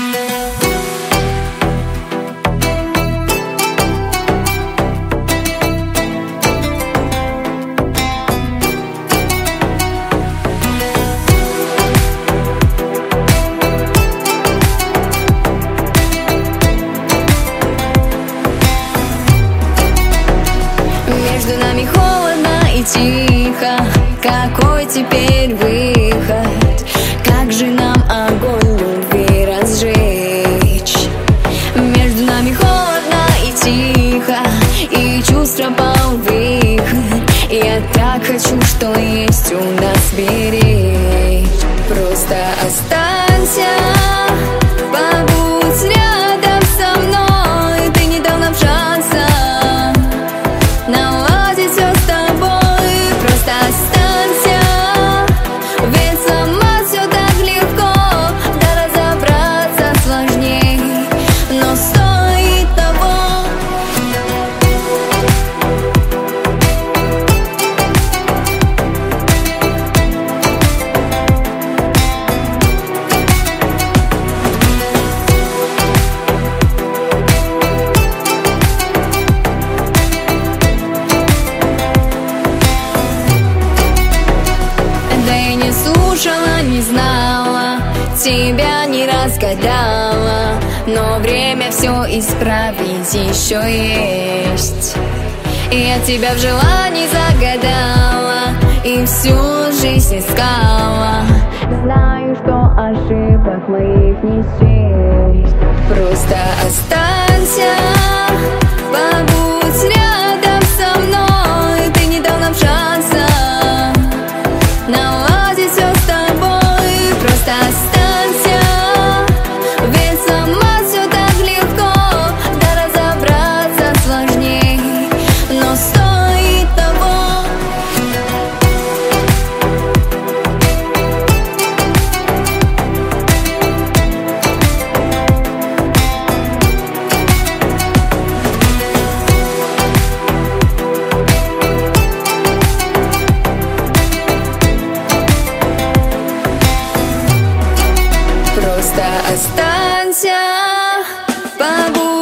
Между нами холодно и тихо. Какой теперь выход? Как же нам огонь любви разжечь? Между нами холодно и тихо, и чувств пропал выход. Я так хочу, что есть у нас беречь. Просто останься, побудь рядом со мной. Ты не дал нам шанса наладить все с тобой. Просто останься, ведь сама все так легко. Да разобраться сложней, но стоит того. Слушала, не знала, тебя не разгадала, но время все исправить еще есть. Я тебя в желании загадала и всю жизнь искала. Знаю, что ошибок моих не счесть. Просто останься, побудь рядом со мной. Ты не дал нам шанса наладить все с тобой. Просто останься, ведь сама все так легко. Да разобраться сложней, но стоит того. Просто останься, побудь